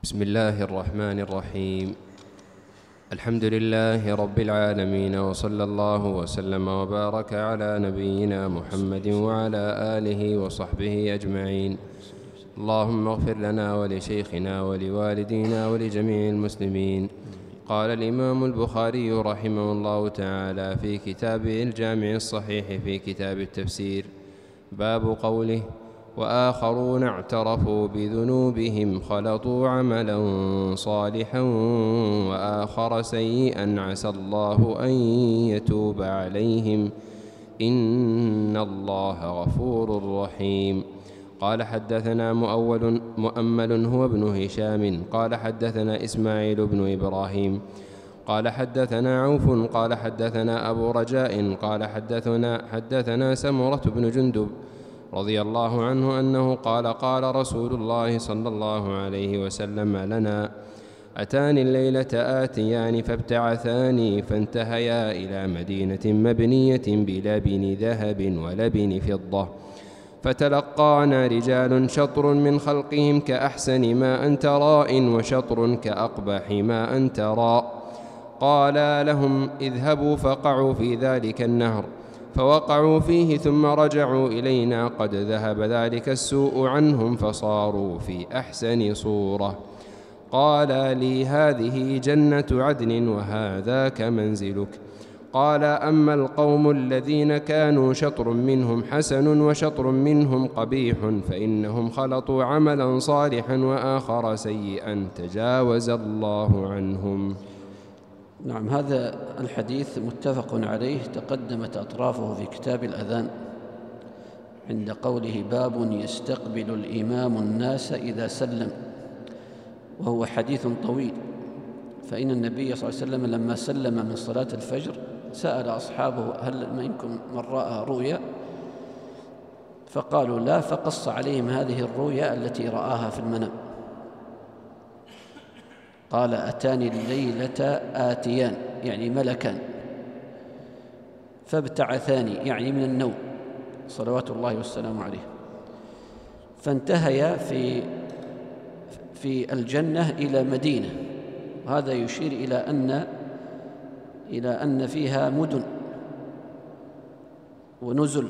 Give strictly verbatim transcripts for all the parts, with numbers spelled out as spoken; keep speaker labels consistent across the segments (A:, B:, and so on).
A: بسم الله الرحمن الرحيم. الحمد لله رب العالمين، وصلى الله وسلم وبارك على نبينا محمد وعلى آله وصحبه أجمعين. اللهم اغفر لنا ولشيخنا ولوالدينا ولجميع المسلمين. قال الإمام البخاري رحمه الله تعالى في كتابه الجامع الصحيح في كتاب التفسير: باب قوله: وآخرون اعترفوا بذنوبهم خلطوا عملا صالحا وآخر سيئا عسى الله أن يتوب عليهم إن الله غفور رحيم. قال حدثنا مؤول مؤمل هو ابن هشام قال حدثنا إسماعيل بن إبراهيم قال حدثنا عوف قال حدثنا أبو رجاء قال حدثنا, حدثنا سمرة بن جندب رضي الله عنه أنه قال: قال رسول الله صلى الله عليه وسلم لنا: أتاني الليلة آتيان فابتعثاني فانتهيا إلى مدينة مبنية بلبن ذهب ولبن فضة، فتلقانا رجال شطر من خلقهم كأحسن ما أنت راء وشطر كأقبح ما أنت راء. قالا لهم: اذهبوا فقعوا في ذلك النهر، فوقعوا فيه ثم رجعوا إلينا قد ذهب ذلك السوء عنهم فصاروا في أحسن صورة. قال لي: هذه جنة عدن وهذاك منزلك. قال: أما القوم الذين كانوا شطر منهم حسن وشطر منهم قبيح فإنهم خلطوا عملا صالحا وآخر سيئا تجاوز الله عنهم.
B: نعم، هذا الحديث متفق عليه، تقدمت أطرافه في كتاب الأذان عند قوله: باب يستقبل الإمام الناس إذا سلم، وهو حديث طويل. فإن النبي صلى الله عليه وسلم لما سلم من صلاة الفجر سأل أصحابه: هل منكم من رأى رؤيا؟ فقالوا لا، فقص عليهم هذه الرؤيا التي رآها في المنام. قال: أتاني الليلة آتيان، يعني ملكان، فابتعثاني، يعني من النوم، صلوات الله والسلام عليه، فانتهيا في في الجنة إلى مدينة، وهذا يشير إلى أن إلى أن فيها مدن ونزل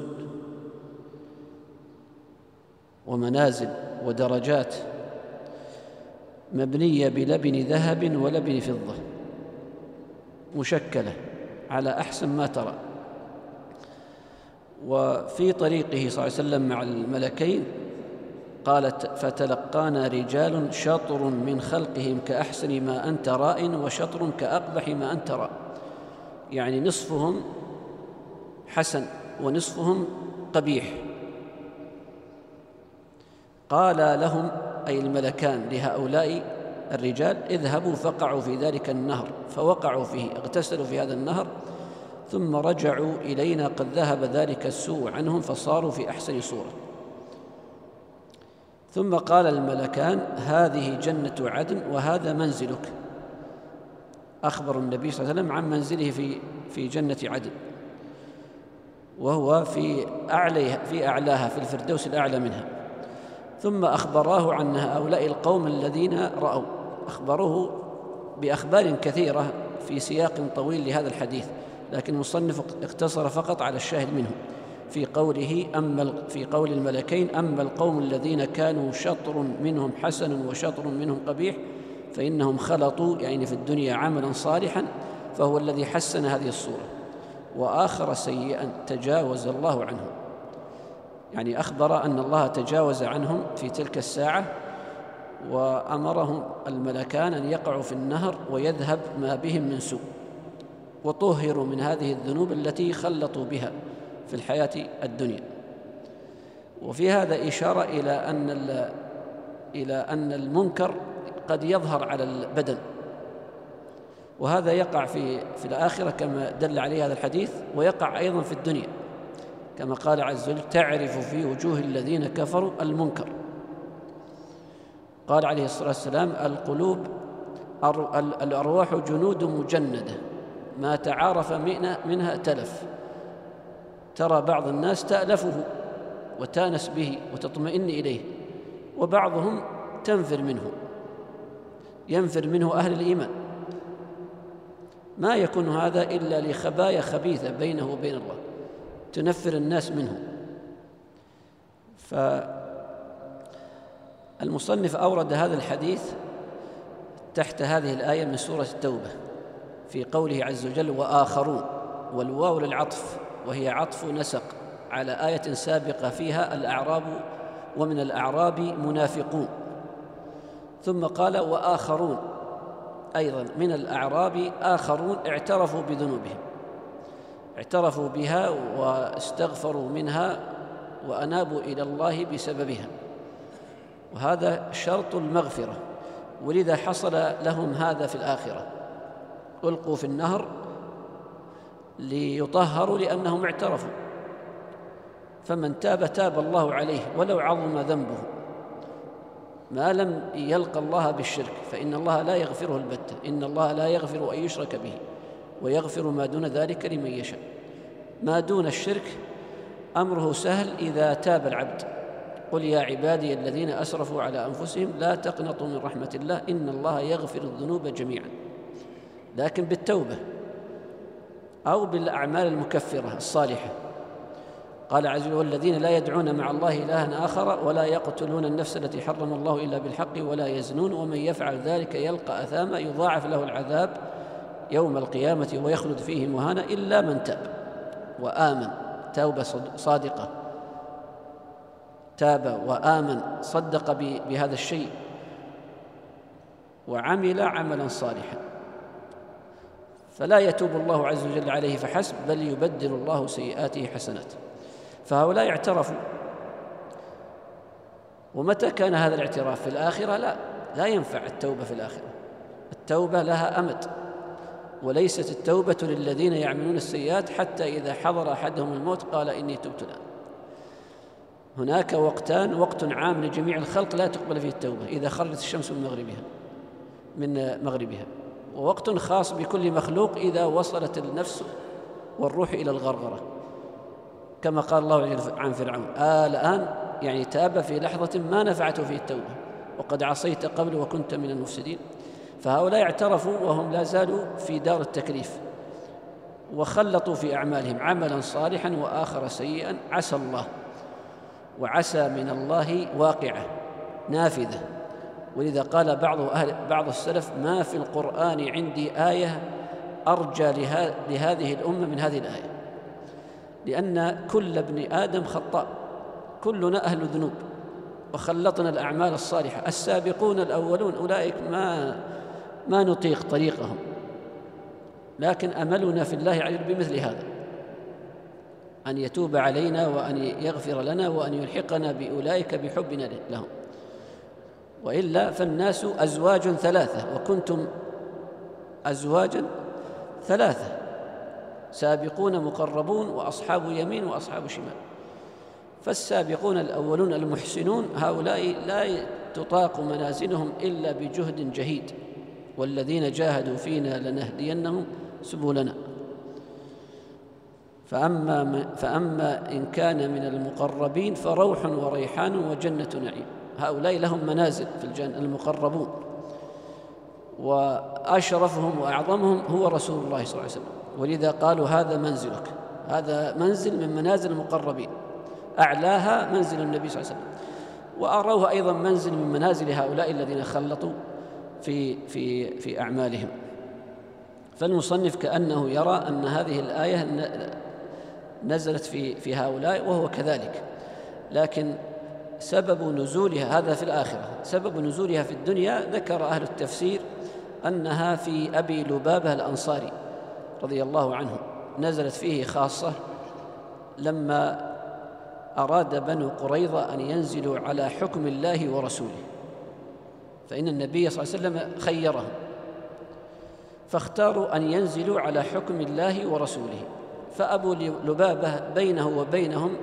B: ومنازل ودرجات مبنية بلبن ذهب ولبن فضة، مشكلة على أحسن ما ترى. وفي طريقه صلى الله عليه وسلم مع الملكين قالت: فتلقانا رجال شطر من خلقهم كأحسن ما أنت راء وشطر كأقبح ما أنت راء، يعني نصفهم حسن ونصفهم قبيح. قال لهم، أي الملكان لهؤلاء الرجال: اذهبوا فقعوا في ذلك النهر، فوقعوا فيه، اغتسلوا في هذا النهر، ثم رجعوا إلينا قد ذهب ذلك السوء عنهم فصاروا في أحسن صورة. ثم قال الملكان: هذه جنة عدن وهذا منزلك. أخبر النبي صلى الله عليه وسلم عن منزله في في جنة عدن، وهو في أعلى في أعلاها، في الفردوس الأعلى منها. ثم أخبراه عن هؤلاء القوم الذين رأوا، أخبروه بأخبار كثيرة في سياق طويل لهذا الحديث، لكن المصنف اقتصر فقط على الشاهد منه في قوله: أما في قول الملكين: أما القوم الذين كانوا شطر منهم حسن وشطر منهم قبيح فإنهم خلطوا، يعني في الدنيا، عملا صالحا فهو الذي حسن هذه الصورة، وآخر سيئا تجاوز الله عنهم، يعني أخبر أن الله تجاوز عنهم في تلك الساعة، وأمرهم الملكان أن يقعوا في النهر ويذهب ما بهم من سوء، وطهروا من هذه الذنوب التي خلطوا بها في الحياة الدنيا. وفي هذا إشارة إلى أن إلى أن المنكر قد يظهر على البدن، وهذا يقع في في الآخرة كما دل عليه هذا الحديث، ويقع أيضا في الدنيا كما قال عز وجل: تعرف في وجوه الذين كفروا المنكر. قال عليه الصلاة والسلام: القلوب الأرواح جنود مجندة، ما تعارف منها تلف. ترى بعض الناس تألفه وتانس به وتطمئن إليه، وبعضهم تنفر منه ينفر منه أهل الإيمان، ما يكون هذا إلا لخبايا خبيثة بينه وبين الله تنفر الناس منه. فالمصنف أورد هذا الحديث تحت هذه الآية من سورة التوبة في قوله عز وجل وآخرون، والواو للعطف، وهي عطف نسق على آية سابقة فيها الأعراب ومن الأعراب منافقون، ثم قال وآخرون أيضا من الأعراب آخرون اعترفوا بذنوبهم، اعترفوا بها واستغفروا منها وأنابوا إلى الله بسببها، وهذا شرط المغفرة، ولذا حصل لهم هذا في الآخرة، ألقوا في النهر ليطهروا لأنهم اعترفوا، فمن تاب تاب الله عليه ولو عظم ذنبه ما لم يلقى الله بالشرك، فإن الله لا يغفره البتة، إن الله لا يغفر أن يشرك به ويغفر ما دون ذلك لمن يشاء. ما دون الشرك أمره سهل إذا تاب العبد. قل يا عبادي الذين أسرفوا على أنفسهم لا تقنطوا من رحمة الله إن الله يغفر الذنوب جميعا، لكن بالتوبة أو بالأعمال المكفرة الصالحة. قال عز وجل والذين لا يدعون مع الله إلها آخر ولا يقتلون النفس التي حرم الله إلا بالحق ولا يزنون ومن يفعل ذلك يلقى أثاما يضاعف له العذاب يوم القيامة ويخلد فيه مهانا إلا من تاب وآمن، توبة صادقة، تاب وآمن، صدق بهذا الشيء وعمل عملا صالحا، فلا يتوب الله عز وجل عليه فحسب بل يبدل الله سيئاته حسنات. فهؤلاء اعترفوا. ومتى كان هذا الاعتراف؟ في الآخرة؟ لا، لا ينفع التوبة في الآخرة، التوبة لها أمد، وليست التوبة للذين يعملون السيئات حتى إذا حضر أحدهم الموت قال إني تبت الآن. هناك وقتان، وقت عام لجميع الخلق لا تقبل فيه التوبة إذا خرجت الشمس من مغربها من مغربها، ووقت خاص بكل مخلوق إذا وصلت النفس والروح إلى الغرغرة، كما قال الله عن فرعون آه الآن، يعني تاب في لحظة ما نفعته فيه التوبة وقد عصيت قبل وكنت من المفسدين. فهؤلاء اعترفوا وهم لا زالوا في دار التكليف، وخلطوا في أعمالهم عملا صالحا وآخر سيئا، عسى الله، وعسى من الله واقعة نافذة. ولذا قال بعض أهل بعض السلف ما في القرآن عندي آية أرجى لهذه الأمة من هذه الآية، لأن كل ابن آدم خطاء، كلنا أهل ذنوب، وخلطنا الأعمال الصالحة. السابقون الأولون أولئك ما ما نطيق طريقهم، لكن أملنا في الله عز وجل بمثل هذا، أن يتوب علينا وأن يغفر لنا وأن يلحقنا بأولئك بحبنا لهم. وإلا فالناس أزواج ثلاثة وكنتم أزواجا ثلاثة، سابقون مقربون وأصحاب يمين وأصحاب شمال. فالسابقون الأولون المحسنون هؤلاء لا تطاق منازلهم إلا بجهد جهيد، والذين جاهدوا فينا لنهدينهم سبلنا. فأما, فأما إن كان من المقربين فروح وريحان وجنة نعيم، هؤلاء لهم منازل في الجنة المقربون، وأشرفهم وأعظمهم هو رسول الله صلى الله عليه وسلم. ولذا قالوا هذا منزلك، هذا منزل من منازل المقربين، أعلاها منزل النبي صلى الله عليه وسلم، وأروه أيضا منزل من منازل هؤلاء الذين خلطوا في في في أعمالهم. فالمصنف كأنه يرى أن هذه الآية نزلت في في هؤلاء وهو كذلك، لكن سبب نزولها هذا في الآخرة، سبب نزولها في الدنيا ذكر أهل التفسير أنها في أبي لبابة الأنصاري رضي الله عنه، نزلت فيه خاصة لما أراد بنو قريظة أن ينزلوا على حكم الله ورسوله، فإن النبي صلى الله عليه وسلم خيرهم فاختاروا أن ينزلوا على حكم الله ورسوله. فأبو لبابة بينه وبينهم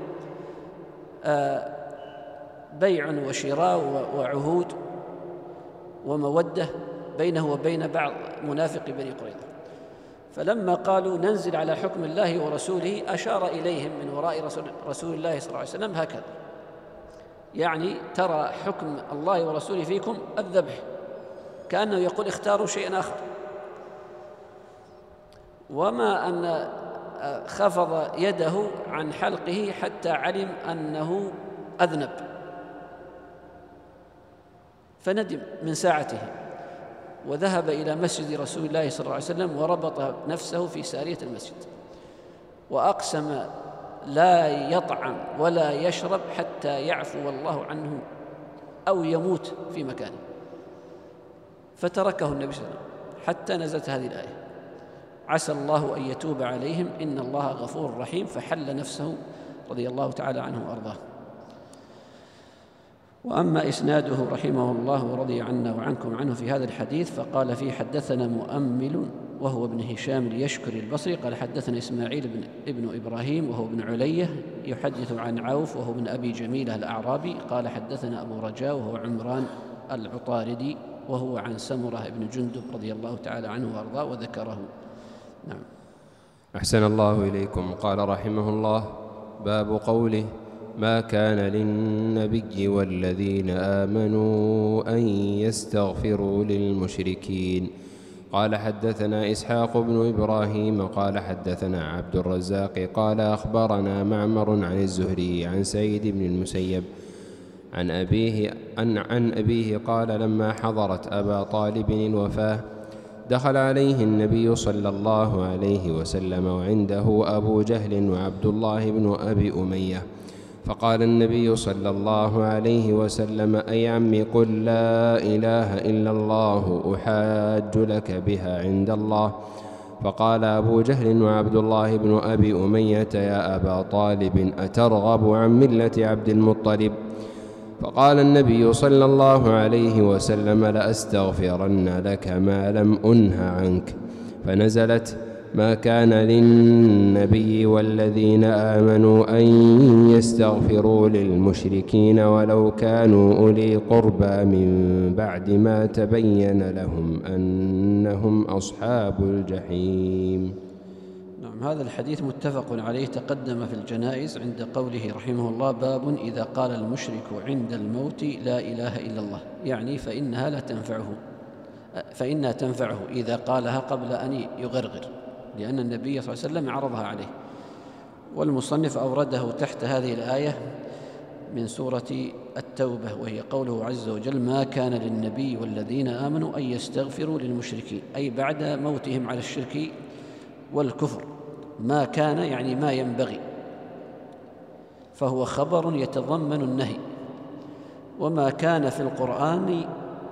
B: بيع وشراء وعهود ومودة بينه وبين بعض منافق بني قريظة، فلما قالوا ننزل على حكم الله ورسوله أشار إليهم من وراء رسول, رسول الله صلى الله عليه وسلم هكذا، يعني ترى حكم الله ورسوله فيكم الذبح، كأنه يقول اختاروا شيئا آخر. وما أن خفض يده عن حلقه حتى علم أنه أذنب فندم من ساعته، وذهب إلى مسجد رسول الله صلى الله عليه وسلم وربط نفسه في سارية المسجد، وأقسم لا يطعم ولا يشرب حتى يعفو الله عنه أو يموت في مكانه، فتركه النبي صلى الله عليه وسلم حتى نزلت هذه الآية: عسى الله أن يتوب عليهم إن الله غفور رحيم، فحل نفسه رضي الله تعالى عنه وأرضاه. وأما إسناده رحمه الله ورضي عنا وعنكم عنه في هذا الحديث، فقال فيه: حدثنا مؤمل وهو ابن هشام اليشكري البصري قال حدثنا إسماعيل بن ابن إبراهيم وهو ابن علية يحدث عن عوف وهو ابن أبي جميلة الأعرابي قال حدثنا أبو رجاء وهو عمران العطاردي وهو عن سمرة بن جندب رضي الله تعالى عنه وأرضاه وذكره. نعم.
A: أحسن الله إليكم. قال رحمه الله: باب قوله: ما كان للنبي والذين آمنوا أن يستغفروا للمشركين. قال حدثنا إسحاق بن إبراهيم قال حدثنا عبد الرزاق قال أخبرنا معمر عن الزهري عن سعيد بن المسيب عن أبيه عن, عن أبيه قال: لما حضرت أبا طالب الوفاة دخل عليه النبي صلى الله عليه وسلم وعنده أبو جهل وعبد الله بن أبي أمية، فقال النبي صلى الله عليه وسلم: أي عمي قل لا إله إلا الله أحاج لك بها عند الله. فقال أبو جهل وعبد الله بن أبي أمية: يا أبا طالب أترغب عن ملة عبد المطلب؟ فقال النبي صلى الله عليه وسلم: لأستغفرن لك ما لم أنه عنك. فنزلت: ما كان للنبي والذين آمنوا أن يستغفروا للمشركين ولو كانوا أولي قربى من بعد ما تبين لهم أنهم أصحاب الجحيم.
B: نعم. هذا الحديث متفق عليه، تقدم في الجنائز عند قوله رحمه الله: باب إذا قال المشرك عند الموت لا إله إلا الله، يعني فإنها لا تنفعه فإنها تنفعه إذا قالها قبل أن يغرغر، لأن النبي صلى الله عليه وسلم عرضها عليه. والمصنف أورده تحت هذه الآية من سورة التوبة، وهي قوله عز وجل: ما كان للنبي والذين آمنوا أن يستغفروا للمشركين، أي بعد موتهم على الشرك والكفر. ما كان يعني ما ينبغي، فهو خبر يتضمن النهي. وما كان في القرآن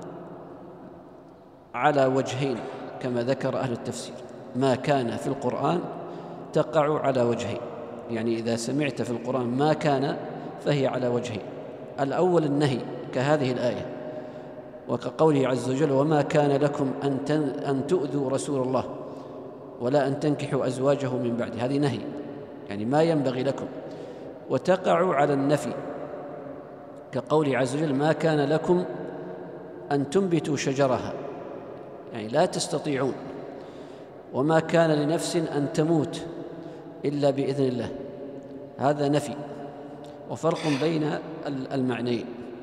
B: على وجهين كما ذكر أهل التفسير، ما كان في القرآن تقع على وجهين، يعني إذا سمعت في القرآن ما كان فهي على وجهين: الأول النهي كهذه الآية، وكقوله عز وجل: وما كان لكم أن تؤذوا رسول الله ولا أن تنكحوا أزواجه من بعد، هذه نهي، يعني ما ينبغي لكم. وتقع على النفي كقوله عز وجل: ما كان لكم أن تنبتوا شجرها، يعني لا تستطيعون. وما كان لنفس أن تموت إلا بإذن الله، هذا نفي. وفرق بين المعنيين: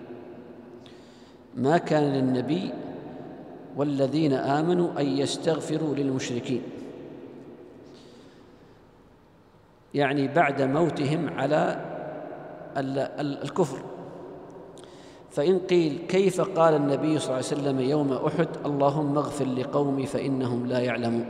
B: ما كان للنبي والذين آمنوا أن يستغفروا للمشركين، يعني بعد موتهم على الكفر. فإن قيل: كيف قال النبي صلى الله عليه وسلم يوم أحد: اللهم اغفر لقومي فإنهم لا يعلمون؟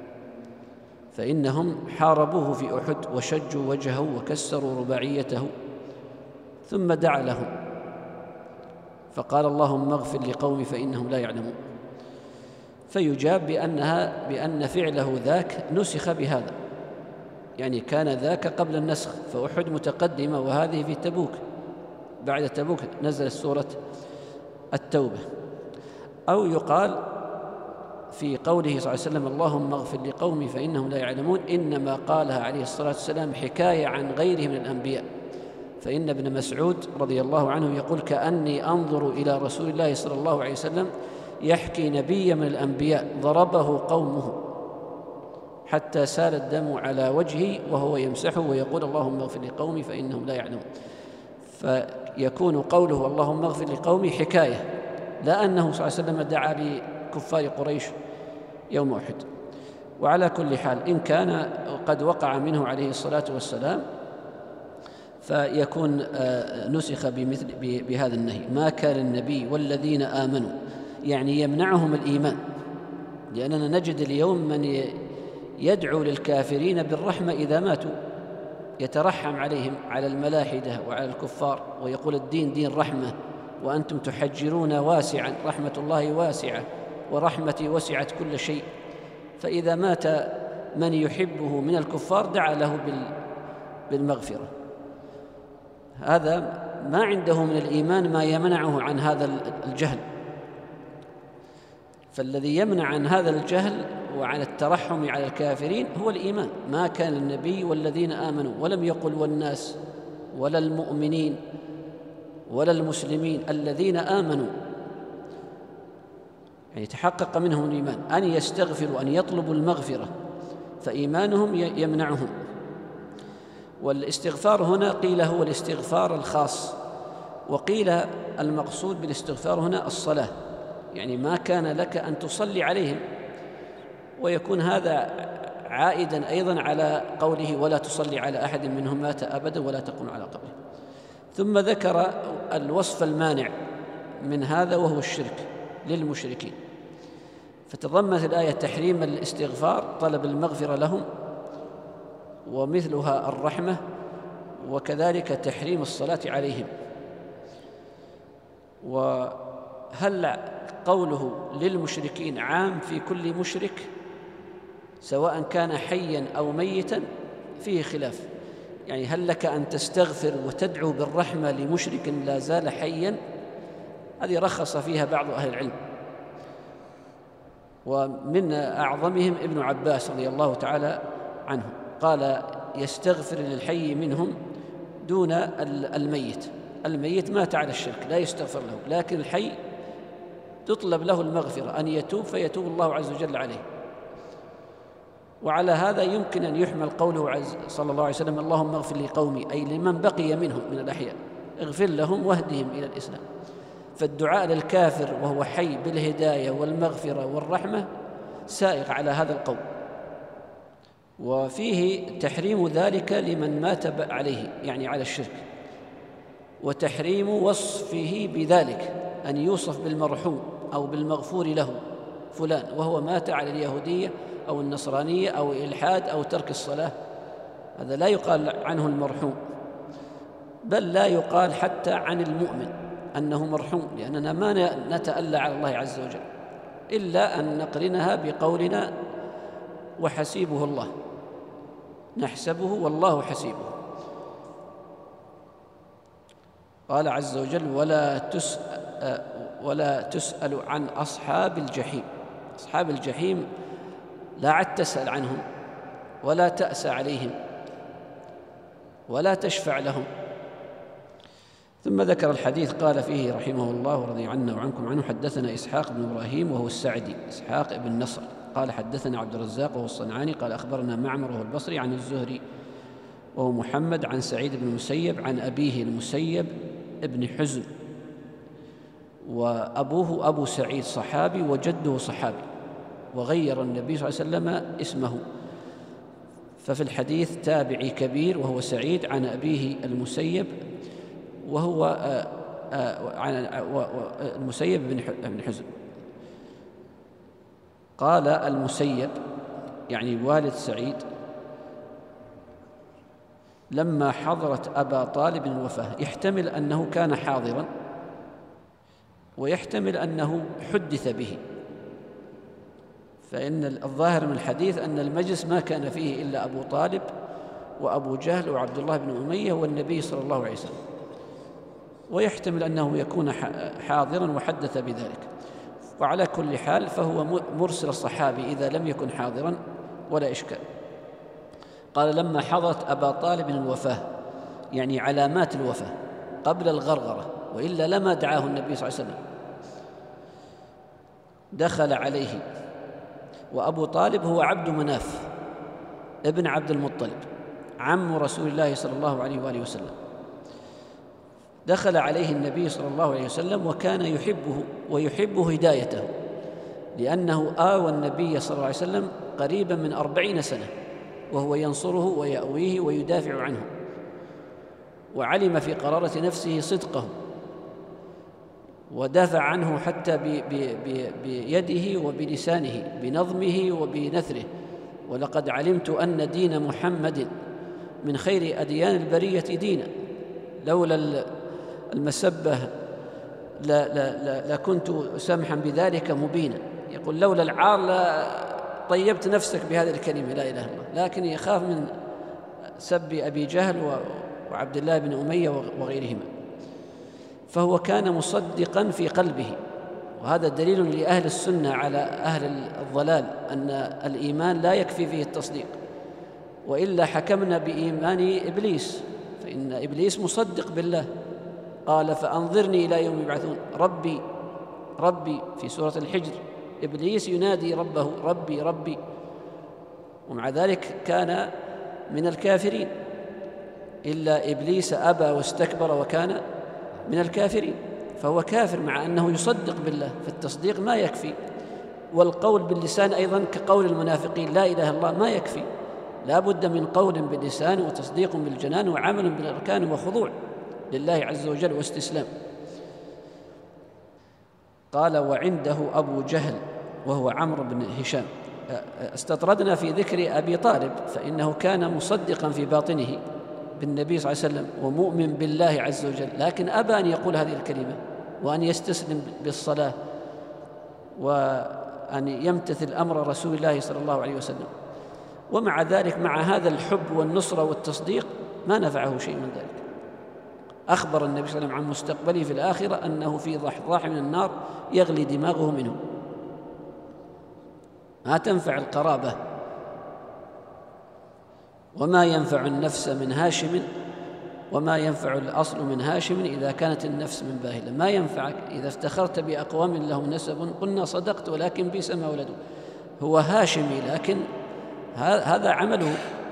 B: فإنهم حاربوه في أحد وشجوا وجهه وكسروا رباعيته، ثم دعا لهم فقال: اللهم اغفر لقومي فإنهم لا يعلمون. فيجاب بأنها بأن فعله ذاك نسخ بهذا، يعني كان ذاك قبل النسخ، فأحد متقدمة وهذه في تبوك، بعد تبوك نزلت سورة التوبة. أو يقال في قوله صلى الله عليه وسلم: اللهم اغفر لقومي فإنهم لا يعلمون، إنما قالها عليه الصلاة والسلام حكاية عن غيره من الأنبياء. فإن ابن مسعود رضي الله عنه يقول: كأني أنظر إلى رسول الله صلى الله عليه وسلم يحكي نبي من الأنبياء ضربه قومه حتى سال الدم على وجهه وهو يمسحه ويقول: اللهم اغفر لقومي فإنهم لا يعلمون. فيكون قوله اللهم اغفر لقومي حكاية لا أنه صلى الله عليه وسلم دعا لكفار قريش يوم أحد. وعلى كل حال إن كان قد وقع منه عليه الصلاة والسلام فيكون نسخ بمثل بهذا النهي: ما كان النبي والذين آمنوا، يعني يمنعهم الإيمان، لأننا نجد اليوم من يدعو للكافرين بالرحمة إذا ماتوا، يترحم عليهم، على الملاحدة وعلى الكفار، ويقول الدين دين رحمة وأنتم تحجرون واسعا، رحمة الله واسعة ورحمتي وسعت كل شيء. فإذا مات من يحبه من الكفار دعا له بالمغفرة. هذا ما عنده من الإيمان ما يمنعه عن هذا الجهل. فالذي يمنع عن هذا الجهل وعن الترحم على الكافرين هو الإيمان. ما كان النبي والذين آمنوا، ولم يقل والناس ولا المؤمنين ولا المسلمين، الذين آمنوا، يعني تحقق منهم الإيمان، أن يستغفروا، أن يطلبوا المغفرة، فإيمانهم يمنعهم. والاستغفار هنا قيل هو الاستغفار الخاص، وقيل المقصود بالاستغفار هنا الصلاة، يعني ما كان لك أن تصلي عليهم، ويكون هذا عائدا أيضا على قوله: ولا تصلي على أحد منهم مات أبدا ولا تقم على قبره. ثم ذكر الوصف المانع من هذا وهو الشرك للمشركين، فتضمنت الآية تحريم الاستغفار، طلب المغفرة لهم، ومثلها الرحمة، وكذلك تحريم الصلاة عليهم. وهل قوله للمشركين عام في كل مشرك سواء كان حيا أو ميتا؟ فيه خلاف، يعني هل لك أن تستغفر وتدعو بالرحمة لمشرك لا زال حيا؟ هذه رخص فيها بعض أهل العلم، ومن أعظمهم ابن عباس رضي الله تعالى عنه، قال يستغفر للحي منهم دون الميت. الميت مات على الشرك لا يستغفر له، لكن الحي تطلب له المغفرة، أن يتوب فيتوب الله عز وجل عليه. وعلى هذا يمكن أن يحمل قوله صلى الله عليه وسلم: اللهم اغفر لقومي، أي لمن بقي منهم من الأحياء، اغفر لهم واهدهم إلى الإسلام. فالدعاء للكافر وهو حي بالهداية والمغفرة والرحمة سائغ على هذا القول. وفيه تحريم ذلك لمن مات عليه، يعني على الشرك، وتحريم وصفه بذلك، أن يوصف بالمرحوم أو بالمغفور له فلان وهو مات على اليهودية أو النصرانية أو الإلحاد أو ترك الصلاة، هذا لا يقال عنه المرحوم، بل لا يقال حتى عن المؤمن أنه مرحوم، لأننا ما نتألى على الله عز وجل إلا أن نقرنها بقولنا وحسيبه الله، نحسبه والله حسيبه. قال عز وجل: ولا تسأل, ولا تسأل عن أصحاب الجحيم. أصحاب الجحيم لا عد تسأل عنهم ولا تأسى عليهم ولا تشفع لهم. ثم ذكر الحديث قال فيه رحمه الله ورضي عنا وعنكم عنه: حدثنا إسحاق بن إبراهيم وهو السعدي، إسحاق بن نصر، قال حدثنا عبد الرزاق وهو الصنعاني، قال أخبرنا معمر وهو البصري عن الزهري وهو محمد عن سعيد بن المسيب عن أبيه المسيب ابن حزن، وأبوه أبو سعيد صحابي وجده صحابي، وغير النبي صلى الله عليه وسلم اسمه، ففي الحديث تابعي كبير وهو سعيد عن أبيه المسيب وهو عن المسيب بن حزن. قال المسيب يعني والد سعيد: لما حضرت أبا طالب الوفاة، يحتمل أنه كان حاضرا ويحتمل أنه حدث به، فإن الظاهر من الحديث أن المجلس ما كان فيه إلا أبو طالب وأبو جهل وعبد الله بن أمية والنبي صلى الله عليه وسلم، ويحتمل أنه يكون حاضرا وحدث بذلك. وعلى كل حال فهو مرسل الصحابي إذا لم يكن حاضرا ولا إشكال. قال: لما حضرت أبا طالب الوفاة، يعني علامات الوفاة قبل الغرغرة، وإلا لما دعاه النبي صلى الله عليه وسلم. دخل عليه، وأبو طالب هو عبد مناف ابن عبد المطلب عم رسول الله صلى الله عليه وآله وسلم. دخل عليه النبي صلى الله عليه وسلم وكان يحبه ويحب هدايته، لأنه آوى النبي صلى الله عليه وسلم قريبا من أربعين سنة وهو ينصره ويأويه ويدافع عنه، وعلم في قرارة نفسه صدقه ودافع عنه حتى بيده وبلسانه بنظمه وبنثره. ولقد علمت أن دين محمد من خير أديان البرية دينا، لولا المسبة لا لا لا لكنت سامحا بذلك مبينا. يقول لولا العار لا طيبت نفسك بهذه الكلمة لا إله إلا الله، لكن يخاف من سب أبي جهل وعبد الله بن أمية وغيرهما. فهو كان مصدقا في قلبه، وهذا دليل لأهل السنة على أهل الضلال أن الإيمان لا يكفي فيه التصديق، وإلا حكمنا بإيمان إبليس، فإن إبليس مصدق بالله، قال فأنظرني إلى يوم يبعثون، ربي ربي في سورة الحجر، إبليس ينادي ربه ربي ربي، ومع ذلك كان من الكافرين، إلا إبليس أبى واستكبر وكان من الكافرين. فهو كافر مع أنه يصدق بالله، فالتصديق ما يكفي، والقول باللسان أيضا كقول المنافقين لا إله إلا الله ما يكفي، لا بد من قول باللسان وتصديق بالجنان وعمل بالأركان وخضوع لله عز وجل واستسلام. قال وعنده أبو جهل وهو عمرو بن هشام. استطردنا في ذكر أبي طالب، فإنه كان مصدقا في باطنه بالنبي صلى الله عليه وسلم ومؤمن بالله عز وجل، لكن أبى أن يقول هذه الكلمة وأن يستسلم بالصلاة وأن يمتثل أمر رسول الله صلى الله عليه وسلم. ومع ذلك مع هذا الحب والنصرة والتصديق ما نفعه شيء من ذلك. أخبر النبي صلى الله عليه وسلم عن مستقبله في الآخرة أنه في ضحضاح من النار يغلي دماغه منه. ما تنفع القرابة وما ينفع النفس من هاشم، وما ينفع الأصل من هاشم إذا كانت النفس من باهلة. ما ينفعك إذا افتخرت بأقوام لهم نسب قلنا صدقت ولكن بئس ما ولدوا. هو هاشمي لكن هذا عمله.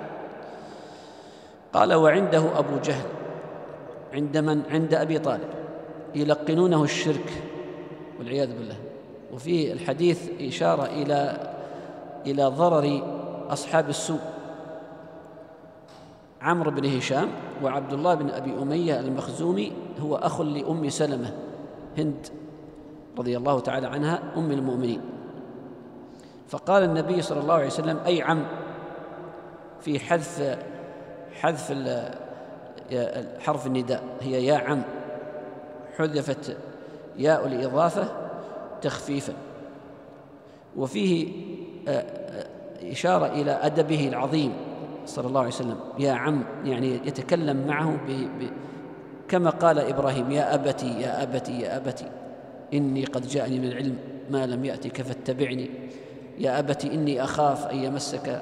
B: قال وعنده أبو جهل، عند من؟ عند أبي طالب، يلقنونه الشرك والعياذ بالله. وفي الحديث إشارة إلى إلى ضرر أصحاب السوء. عمرو بن هشام وعبد الله بن أبي أمية المخزومي هو أخ لأم سلمة هند رضي الله تعالى عنها أم المؤمنين. فقال النبي صلى الله عليه وسلم أي عم في حذف حذف حرف النداء، هي يا عم، حذفت ياء الإضافة تخفيفا. وفيه إشارة إلى أدبه العظيم صلى الله عليه وسلم، يا عم يعني يتكلم معه ب... ب... كما قال إبراهيم يا أبتي يا أبتي يا أبتي إني قد جاءني من العلم ما لم يأتك فاتبعني، يا أبتي إني أخاف أن يمسك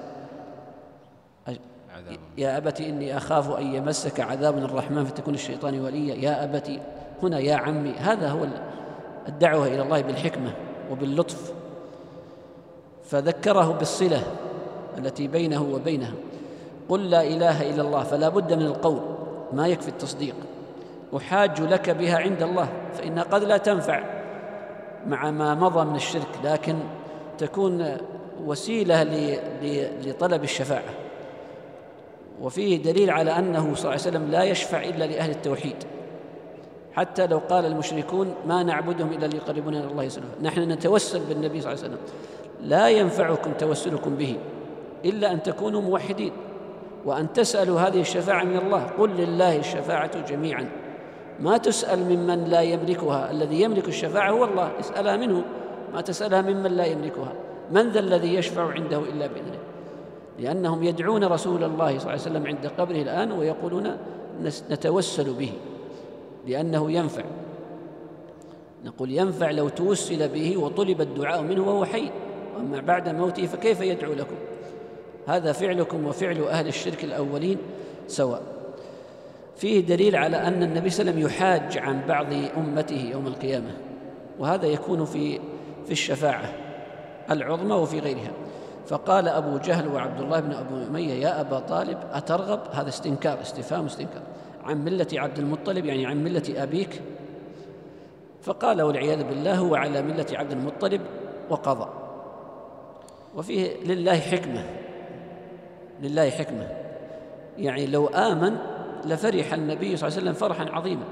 B: يا أبتي إني أخاف أن يمسك عذاب من الرحمن فتكون الشيطان وليا، يا أبتي هنا يا عمي. هذا هو الدعوة إلى الله بالحكمة وباللطف. فذكره بالصلة التي بينه وبينها. قل لا إله إلا الله، فلا بد من القول، ما يكفي التصديق. أحاج لك بها عند الله، فإنها قد لا تنفع مع ما مضى من الشرك، لكن تكون وسيلة لطلب الشفاعة. وفيه دليل على أنه صلى الله عليه وسلم لا يشفع إلا لأهل التوحيد، حتى لو قال المشركون ما نعبدهم إلا ليقربونا إلى الله زلفى. نحن نتوسل بالنبي صلى الله عليه وسلم، لا ينفعكم توسلكم به إلا أن تكونوا موحدين وأن تسألوا هذه الشفاعة من الله. قل لله الشفاعة جميعا، ما تسأل ممن لا يملكها، الذي يملك الشفاعة هو الله، اسألها منه، ما تسألها ممن لا يملكها. من ذا الذي يشفع عنده إلا بإذنه؟ لأنهم يدعون رسول الله صلى الله عليه وسلم عند قبره الآن ويقولون نتوسل به لأنه ينفع. نقول ينفع لو توسل به وطلب الدعاء منه وهو حي، وأما بعد موته فكيف يدعو لكم؟ هذا فعلكم وفعل أهل الشرك الأولين سواء. فيه دليل على أن النبي صلى الله عليه وسلم يحاج عن بعض أمته يوم القيامة، وهذا يكون في في الشفاعة العظمى وفي غيرها. فقال أبو جهل وعبد الله بن أبي أمية يا أبا طالب أترغب، هذا استنكار، استفهام استنكار، عن ملة عبد المطلب يعني عن ملة أبيك، فقال والعياذ بالله هو على ملة عبد المطلب وقضى. وفيه لله حكمة، لله حكمة، يعني لو آمن لفرح النبي صلى الله عليه وسلم فرحا عظيما،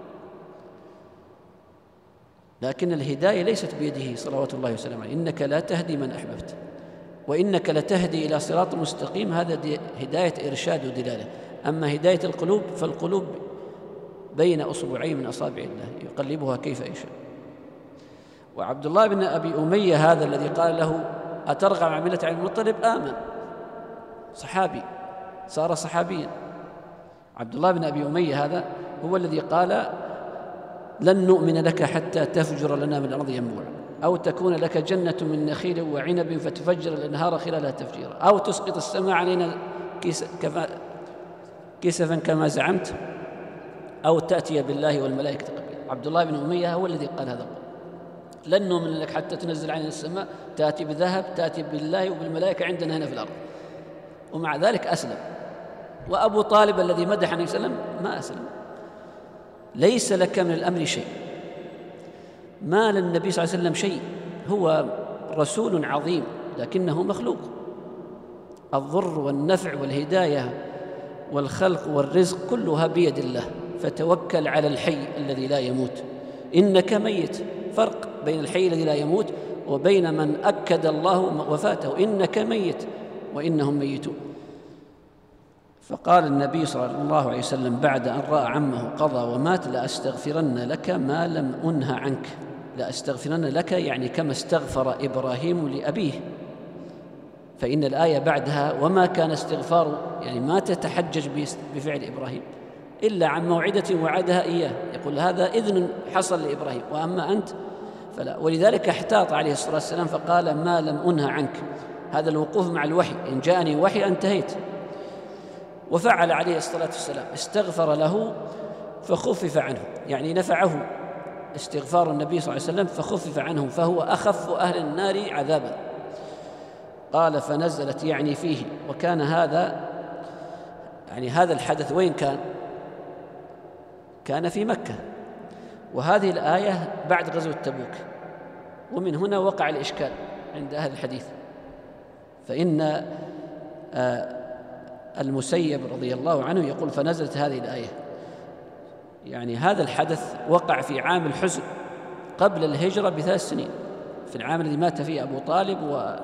B: لكن الهداية ليست بيده صلوات الله وسلامه عليه. إنك لا تهدي من أحببت وإنك لتهدي إلى صراط مستقيم، هذا هداية إرشاد ودلالة. أما هداية القلوب فالقلوب بين أصبعين من أصابع الله يقلبها كيف يشاء. وعبد الله بن أبي أمية هذا الذي قال له أترغب عن ملة عبد المطلب آمن، صحابي صار صحابيا. عبد الله بن أبي أمية هذا هو الذي قال لن نؤمن لك حتى تفجر لنا من الأرض ينبوعا، أو تكون لك جنة من نخيل وعنب فتفجر الأنهار خلالها تفجيرا، أو تسقط السماء علينا كسفا كما زعمت، أو تأتي بالله والملائكة قبيلا. عبد الله بن أمية هو الذي قال هذا القول، لن نؤمن لك حتى تنزل علينا السماء، تأتي بذهب، تأتي بالله وبالملائكة عندنا هنا في الأرض. ومع ذلك أسلم. وأبو طالب الذي مدح النبي صلى الله عليه وسلم ما أسلم. ليس لك من الأمر شيء، ما للنبي صلى الله عليه وسلم شيء، هو رسول عظيم لكنه مخلوق. الضر والنفع والهداية والخلق والرزق كلها بيد الله، فتوكل على الحي الذي لا يموت. إنك ميت، فرق بين الحي الذي لا يموت وبين من أكد الله وفاته، إنك ميت وإنهم ميتون. فقال النبي صلى الله عليه وسلم بعد أن رأى عمه قضى ومات لأستغفرن لك ما لم أنه عنك. لأستغفرن لك يعني كما استغفر إبراهيم لأبيه، فإن الآية بعدها وما كان استغفار، يعني ما تتحجج بفعل إبراهيم إلا عن موعدة وعدها إياه، يقول هذا إذن حصل لإبراهيم وأما أنت فلا. ولذلك احتاط عليه الصلاة والسلام فقال ما لم أنه عنك، هذا الوقوف مع الوحي، إن جاءني وحي انتهيت. وفعل عليه الصلاة والسلام، استغفر له فخفف عنه، يعني نفعه استغفار النبي صلى الله عليه وسلم فخفف عنه، فهو أخف أهل النار عذابا. قال فنزلت يعني فيه. وكان هذا يعني هذا الحدث وين كان؟ كان في مكة، وهذه الآية بعد غزوة تبوك، ومن هنا وقع الإشكال عند أهل الحديث. فإن المسيب رضي الله عنه يقول فنزلت هذه الآية، يعني هذا الحدث وقع في عام الحزن قبل الهجرة بثلاث سنين، في العام الذي مات فيه أبو طالب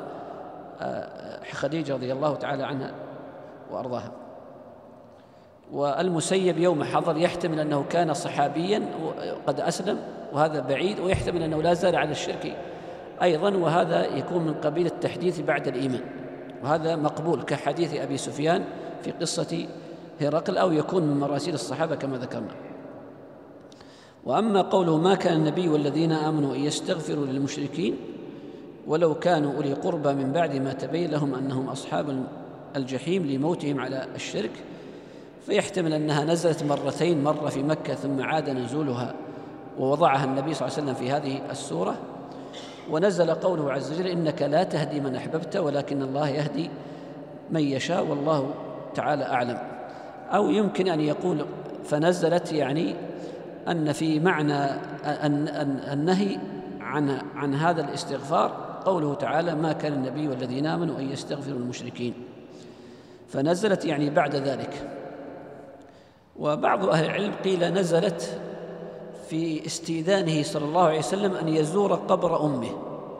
B: وخديجة رضي الله تعالى عنها وأرضاها. والمسيب يوم حضر يحتمل أنه كان صحابيا وقد أسلم، وهذا بعيد، ويحتمل أنه لا زال على الشرك أيضا، وهذا يكون من قبيل التحديث بعد الإيمان، وهذا مقبول كحديث أبي سفيان في قصة هرقل، أو يكون من مراسيل الصحابة كما ذكرنا. وأما قوله ما كان النبي والذين آمنوا أن يستغفروا للمشركين ولو كانوا أولي قربى من بعد ما تبين لهم أنهم أصحاب الجحيم لموتهم على الشرك، فيحتمل أنها نزلت مرتين، مرة في مكة ثم عاد نزولها ووضعها النبي صلى الله عليه وسلم في هذه السورة. ونزل قوله عز وجل إنك لا تهدي من أحببت ولكن الله يهدي من يشاء والله تعالى أعلم. أو يمكن أن يقول فنزلت يعني أن في معنى النهي عن عن هذا الاستغفار قوله تعالى ما كان النبي والذين آمنوا أن يستغفروا المشركين، فنزلت يعني بعد ذلك. وبعض أهل العلم قيل نزلت في استئذانه صلى الله عليه وسلم أن يزور قبر أمه،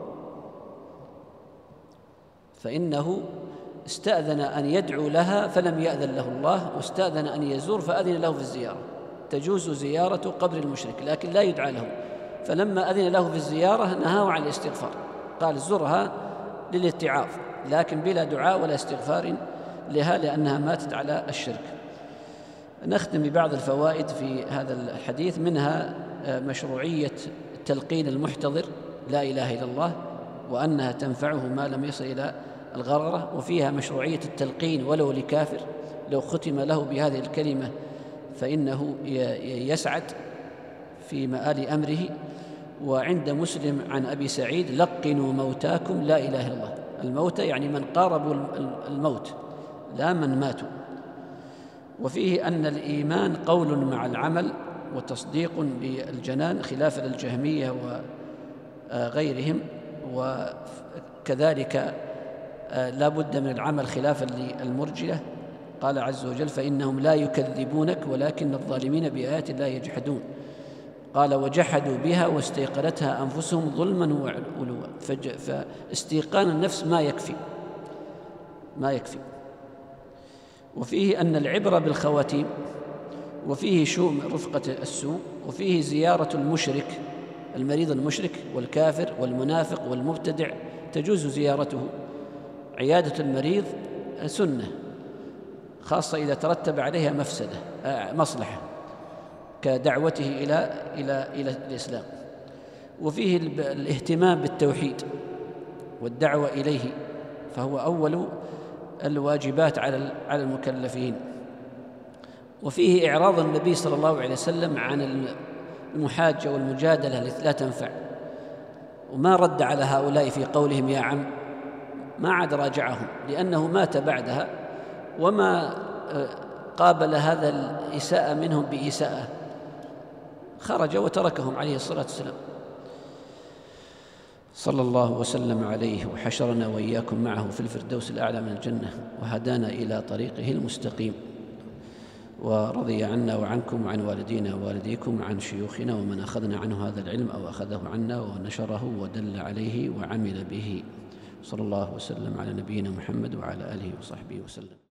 B: فإنه استأذن أن يدعو لها فلم يأذن له الله، واستأذن أن يزور فأذن له في الزيارة. تجوز زيارة قبر المشرك لكن لا يدعى له، فلما أذن له في الزيارة نهاه عن الاستغفار، قال زرها للاتعاظ لكن بلا دعاء ولا استغفار لها لأنها ماتت على الشرك. نختم ببعض الفوائد في هذا الحديث، منها مشروعية تلقين المحتضر لا إله إلا الله وأنها تنفعه ما لم يصل إلى الغررة، وفيها مشروعية التلقين ولو لكافر، لو ختم له بهذه الكلمة فإنه يسعد في مآل أمره. وعند مسلم عن أبي سعيد لقنوا موتاكم لا إله إلا الله، الموتى يعني من قاربوا الموت لا من ماتوا. وفيه أن الإيمان قول مع العمل وتصديق بالجنان خلافا للجهمية وغيرهم، وكذلك لا بد من العمل خلافا للمرجئة. قال عز وجل: فإنهم لا يكذبونك ولكن الظالمين بآيات الله يجحدون. قال: وجحدوا بها واستيقنتها أنفسهم ظلما وعلوا. فاستيقان النفس ما يكفي ما يكفي وفيه أن العبرة بالخواتيم، وفيه شؤم رفقة السوء، وفيه زيارة المشرك المريض المشرك والكافر والمنافق والمبتدع تجوز زيارته. عيادة المريض سنة، خاصة إذا ترتب عليها مفسدة مصلحة كدعوته إلى إلى إلى الإسلام. وفيه الاهتمام بالتوحيد والدعوة إليه، فهو أول الواجبات على على المكلفين. وفيه إعراض النبي صلى الله عليه وسلم عن المحاجة والمجادلة التي لا تنفع، وما رد على هؤلاء في قولهم يا عم، ما عاد راجعهم، لأنه مات بعدها وما قابل هذا الإساءة منهم بإساءة، خرج وتركهم عليه الصلاة والسلام. صلى الله وسلم عليه وحشرنا وإياكم معه في الفردوس الأعلى من الجنة، وهدانا إلى طريقه المستقيم، ورضي عنا وعنكم وعن والدينا ووالديكم وعن شيوخنا ومن أخذنا عنه هذا العلم أو أخذه عنا ونشره ودل عليه وعمل به. صلى الله وسلم على نبينا محمد وعلى آله وصحبه وسلم.